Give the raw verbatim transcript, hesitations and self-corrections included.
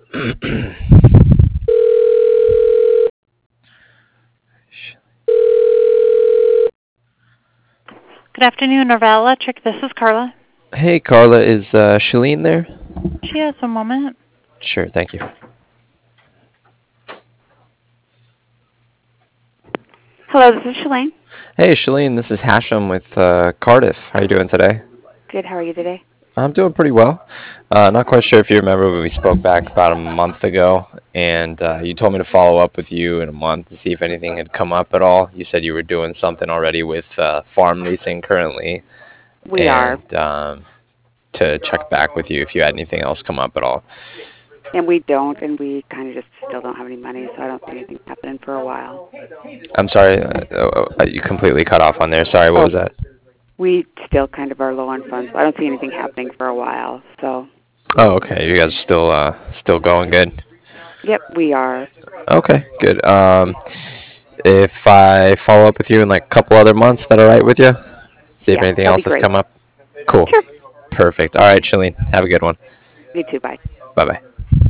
Good afternoon, Norval Electric. This is Carla. Hey, Carla, is uh, Shalene there? She has a moment. Sure, thank you. Hello, this is Shalane. Hey, Shalene, this is Hashem with uh, Cardiff. How are you doing today? Good, how are you today? I'm doing pretty well. Uh, not quite sure if you remember, but we spoke back about a month ago, and uh, you told me to follow up with you in a month to see if anything had come up at all. You said you were doing something already with uh, farm leasing currently, We are, and um, to check back with you if you had anything else come up at all. and we don't, and we kind of just still don't have any money, so I don't see anything happening for a while. I'm sorry, uh, uh, you completely cut off on there. Sorry, what Oh, was that? we still kind of are low on funds, so I don't see anything happening for a while. So, Oh, okay. You guys are still uh, still going good. yep, we are. Okay, good. Um, if I follow up with you in like a couple other months, that all right with you? See if Yeah, anything that'd be else has great. come up. Cool. Sure. Perfect. All right, Shalene. Have a good one. You too, bye. Bye bye.